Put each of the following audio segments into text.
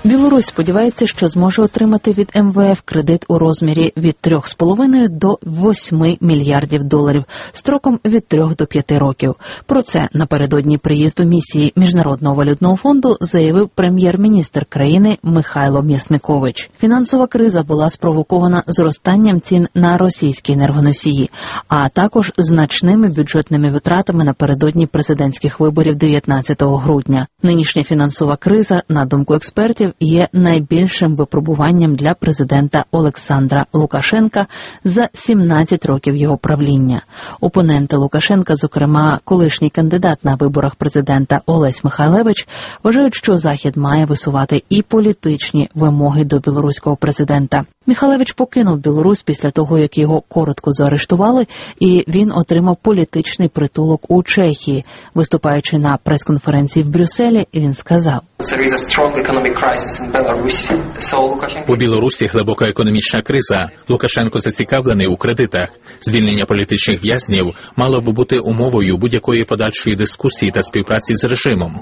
Білорусь сподівається, що зможе отримати від МВФ кредит у розмірі від 3,5 до 8 мільярдів доларів, строком від 3 до 5 років. Про це напередодні приїзду місії Міжнародного валютного фонду заявив прем'єр-міністр країни Михайло М'ясникович. Фінансова криза була спровокована зростанням цін на російські енергоносії, а також значними бюджетними витратами напередодні президентських виборів 19 грудня. Нинішня фінансова криза, на думку експертів, є найбільшим випробуванням для президента Олександра Лукашенка за 17 років його правління. Опоненти Лукашенка, зокрема колишній кандидат на виборах президента Олесь Михайлевич, вважають, що Захід має висувати і політичні вимоги до білоруського президента. Михайлевич покинув Білорусь після того, як його коротко заарештували, і він отримав політичний притулок у Чехії. Виступаючи на прес-конференції в Брюсселі, він сказав: у Білорусі глибока економічна криза. Лукашенко зацікавлений у кредитах. Звільнення політичних в'язнів мало б бути умовою будь-якої подальшої дискусії та співпраці з режимом.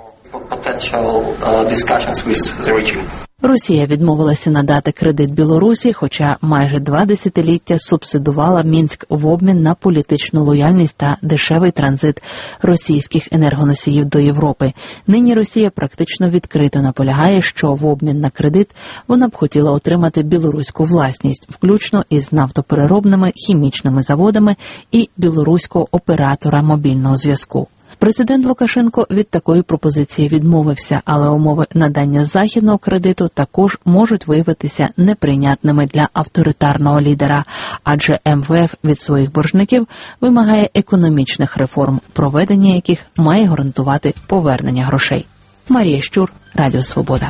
Росія відмовилася надати кредит Білорусі, хоча майже 2 десятиліття субсидувала Мінськ в обмін на політичну лояльність та дешевий транзит російських енергоносіїв до Європи. Нині Росія практично відкрито наполягає, що в обмін на кредит вона б хотіла отримати білоруську власність, включно із нафтопереробними, хімічними заводами і білоруського оператора мобільного зв'язку. Президент Лукашенко від такої пропозиції відмовився, але умови надання західного кредиту також можуть виявитися неприйнятними для авторитарного лідера, адже МВФ від своїх боржників вимагає економічних реформ, проведення яких має гарантувати повернення грошей. Марія Щур, Радіо Свобода.